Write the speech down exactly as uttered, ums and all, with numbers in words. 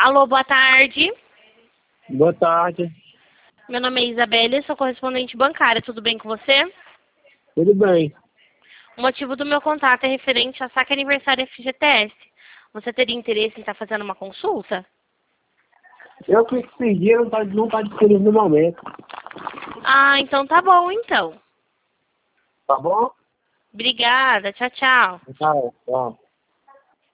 Alô, boa tarde. Boa tarde. Meu nome é Isabelle, sou correspondente bancária. Tudo bem com você? Tudo bem. O motivo do meu contato é referente a saque aniversário F G T S. Você teria interesse em estar fazendo uma consulta? Eu que pedi, não está não tá disponível no momento. Ah, então tá bom, então. Tá bom? Obrigada, tchau, tchau. Tá, tchau.